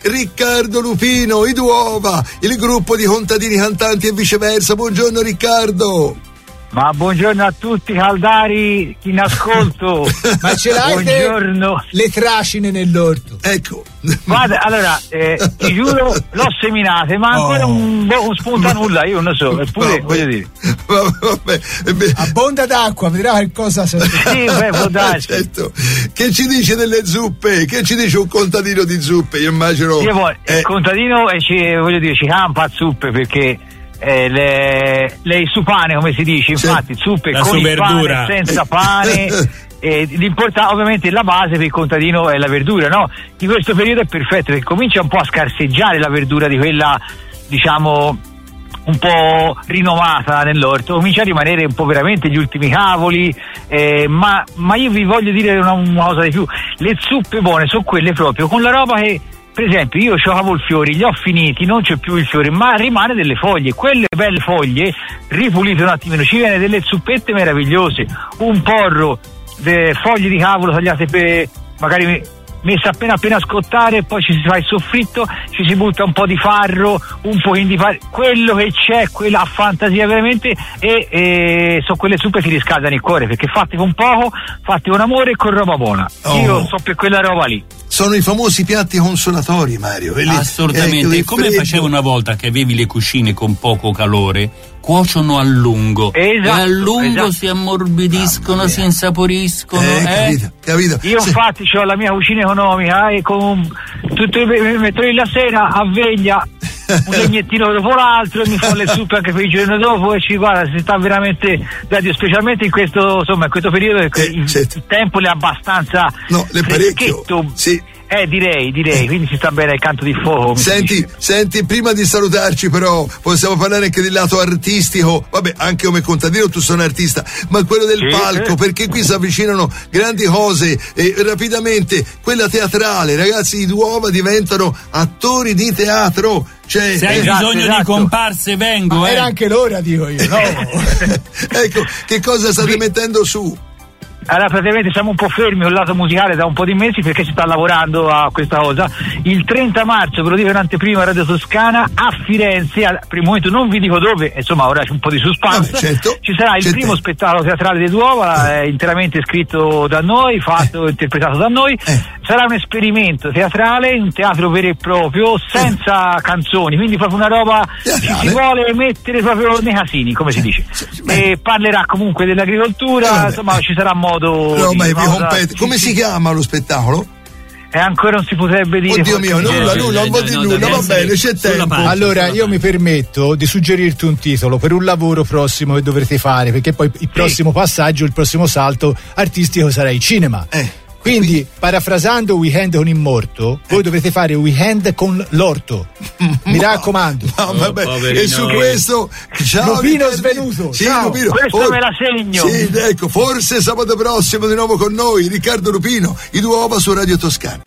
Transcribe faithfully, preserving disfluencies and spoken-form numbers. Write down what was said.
Riccardo Lupino, i Duova, il gruppo di contadini cantanti e viceversa. Buongiorno Riccardo. Ma buongiorno a tutti caldari in ascolto. Ma ce l'hai buongiorno. Le tracine nell'orto? Ecco. Guarda, allora, eh, ti giuro, l'ho seminate, ma ancora oh. un, un spunta nulla, io non so, eppure, voglio dire. Vabbè, vabbè. Abbonda d'acqua, vedrà che cosa sì, beh, può darsi. Certo. Che ci dice delle zuppe? Che ci dice un contadino di zuppe? Io immagino. Io poi, eh. il contadino, eh, ci, voglio dire, ci campa a zuppe perché. Eh, le, le su pane, come si dice, infatti zuppe la con il verdura. pane, senza pane. eh, l'importante ovviamente la base per il contadino è la verdura, no? Di questo periodo è perfetto perché comincia un po' a scarseggiare la verdura di quella, diciamo, un po' rinomata nell'orto, comincia a rimanere un po' veramente gli ultimi cavoli, eh, ma, ma io vi voglio dire una, una cosa di più: le zuppe buone sono quelle proprio con la roba che, per esempio, io ho cavolfiori, li ho finiti, non c'è più il fiore, ma rimane delle foglie. Quelle belle foglie, ripulite un attimino, ci viene delle zuppette meravigliose. Un porro, de foglie di cavolo tagliate per, magari messe appena appena a scottare, poi ci si fa il soffritto, ci si butta un po' di farro, un pochino di farro, quello che c'è, quella fantasia veramente, e, e so quelle zuppe che ti riscaldano il cuore, perché fatte con poco, fatte con amore e con roba buona. Oh. Io so per quella roba lì. Sono i famosi piatti consolatori, Mario. Quelli, assolutamente. Eh, come facevo una volta che avevi le cucine con poco calore, cuociono a lungo. Esatto, e a lungo esatto. si ammorbidiscono, si insaporiscono. Eh, eh? capito, capito. Io sì. infatti ho la mia cucina economica e con tutto il metto lì la sera a veglia un legnettino dopo l'altro e mi fa le zuppe anche per il giorno dopo e ci guarda, si sta veramente da Dio, specialmente in questo, insomma, in questo periodo eh, il, certo. il tempo è abbastanza no, le parecchio. Sì. Eh, direi, direi, quindi si sta bene il canto di fuoco. Senti, senti, prima di salutarci però possiamo parlare anche del lato artistico, vabbè, anche come contadino tu sei un artista, ma quello del sì, palco, sì. perché qui si avvicinano grandi cose e rapidamente quella teatrale, ragazzi, i Duova diventano attori di teatro. Cioè, se hai esatto, bisogno esatto. di comparse vengo. Ma eh. era anche l'ora, dico io, no? Ecco, che cosa state sì. mettendo su? Allora praticamente siamo un po' fermi sul lato musicale da un po' di mesi perché si sta lavorando a questa cosa. Il trenta marzo, ve lo dico in anteprima, Radio Toscana a Firenze, al, per il momento non vi dico dove, insomma ora c'è un po' di suspense. Vabbè, certo, ci sarà il certo. primo spettacolo teatrale dei Duova, eh. interamente scritto da noi, fatto e eh. interpretato da noi. Eh. Sarà un esperimento teatrale, un teatro vero e proprio, senza eh. canzoni, quindi proprio una roba che si vuole mettere proprio nei casini, come si dice. E parlerà comunque dell'agricoltura, eh, insomma ci sarà modo. No, ma vi compete. Come si chiama lo spettacolo? E ancora non si potrebbe dire. Oddio mio, nulla, nulla, non vuol dire nulla, va bene, c'è tempo. Allora io mi permetto di suggerirti un titolo per un lavoro prossimo che dovrete fare, perché poi il prossimo passaggio, il prossimo salto artistico sarà il cinema. Eh. Quindi, parafrasando Weekend con Immorto, voi dovete fare Weekend con l'orto. Mi raccomando. No, vabbè. Oh, e su questo, ciao. Lupino svenuto. Sì, ciao. Lupino. Questo For- me la segno. Sì, ecco, forse sabato prossimo di nuovo con noi, Riccardo Lupino, i Duova su Radio Toscana.